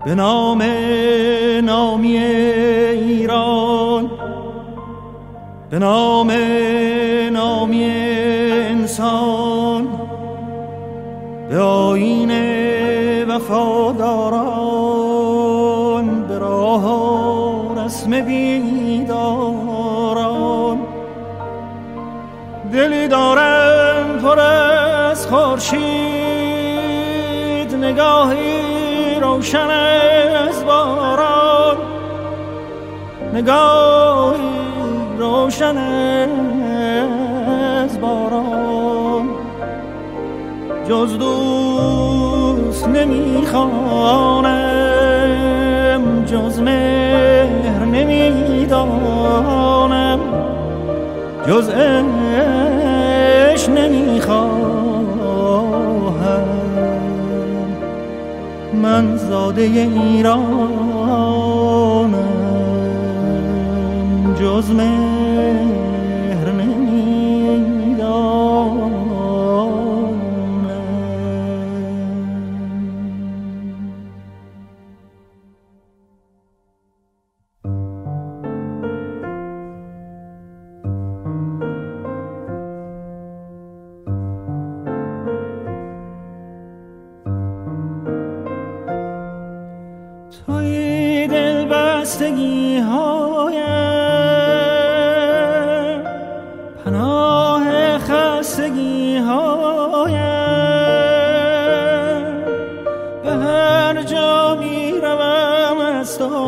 به نام نامی ایران، به نام نامی انسان، به آیین وفاداران، به راه و رسم بیداران. دلی دارم پر از خورشید، نگاهی روشن از باران، نگاهی روشن از باران. جز دوست نمیخوانم، جز مهر نمیدانم، جز عشق نمیخواهم. من زاده ایرانم، جز مهر نمیدانم. توی دل بستگی هایم، پناه خستگی هایم. به هر جا می روم از تو،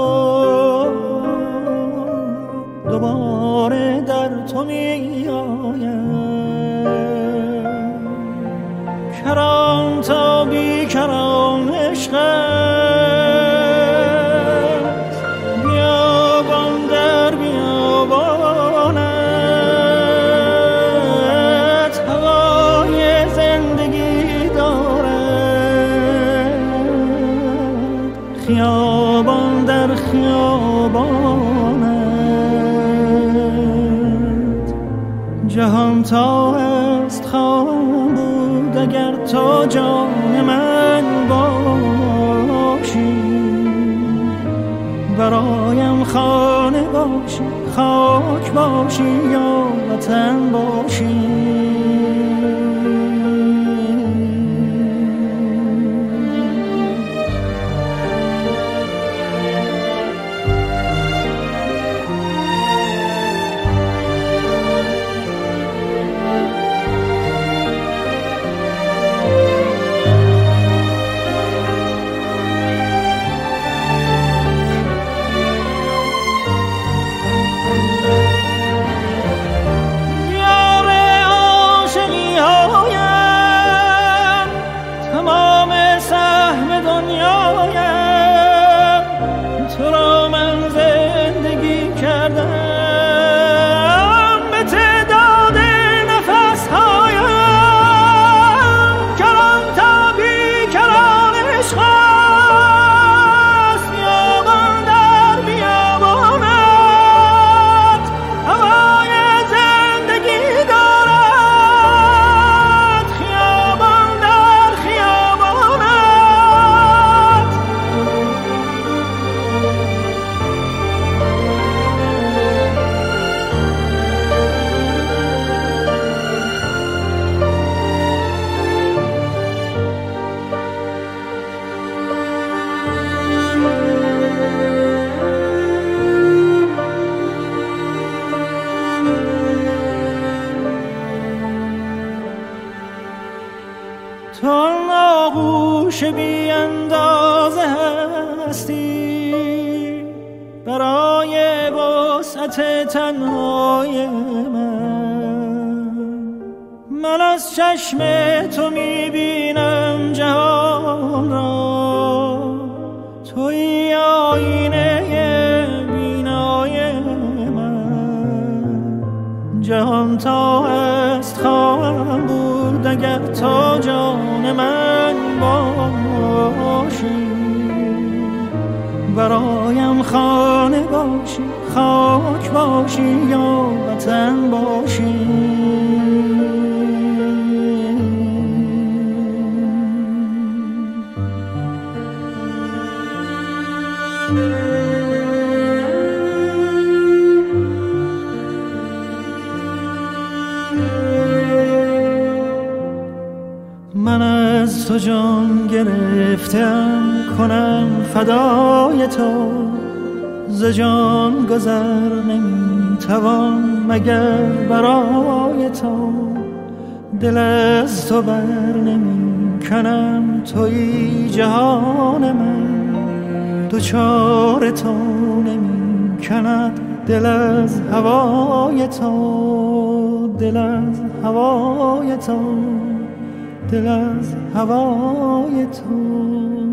دوباره در تو می آیم. کران تا بی کران عشق خیابان در خیابانت. جهان تا است خواهم بود اگر تو جان من باشی. برایم خانه باشی، خاک باشی یا وطن باشی. تو آغوش بی اندازه هستی برای وسعت تنهای من از چشم تو میبینم جهان را. توی آینه بینای من. جهان تا است خواهم بود اگر تو جان من باشی. برایم خانه باشی، خاک باشی یا وطن باشی. جان گرفتم کنم فدای تو، ز جان گذر نمیتوان مگر برای تو. دل از تو بر نمی کنم تویی جهان من، دوچار تو نمی کند دل از هوای تو، دل از هوای تو، دل از هوای تو.